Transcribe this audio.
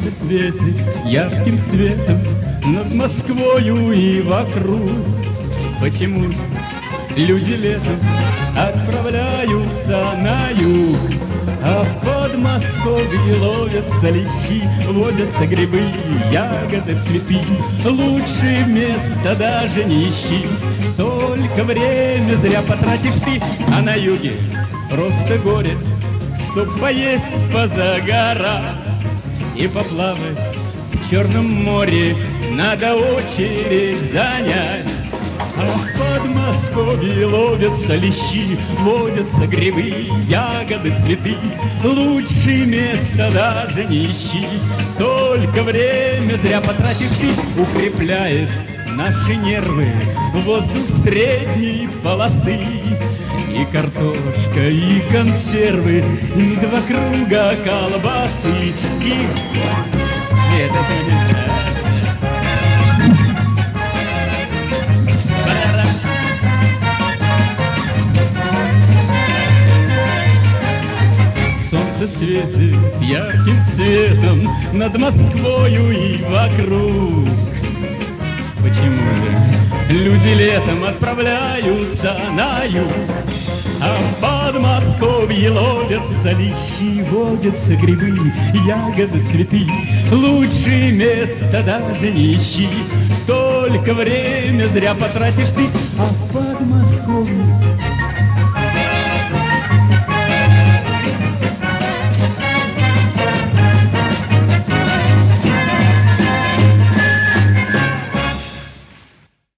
Солнце светит ярким светом над Москвою и вокруг. Почему люди летом отправляются на юг, а в Подмосковье ловятся лещи, водятся грибы, ягоды, цветы. Лучше места даже не ищи, только время зря потратишь ты. А на юге просто горе, чтоб поесть, позагорать и поплавать в Черном море, надо очередь занять. А в Подмосковье ловятся лещи, водятся грибы, ягоды, цветы. Лучше места даже не ищи, только время зря потратишь ты. Укрепляет наши нервы воздух средней полосы. И картошка, и консервы, и два круга колбасы. И... Нет, это нельзя. Солнце светит ярким светом над Москвою и вокруг. Почему же люди летом отправляются на юг, а в Подмосковье ловятся лещи, водятся грибы, ягоды, цветы. Лучше места даже не ищи, только время зря потратишь ты. А в Подмосковье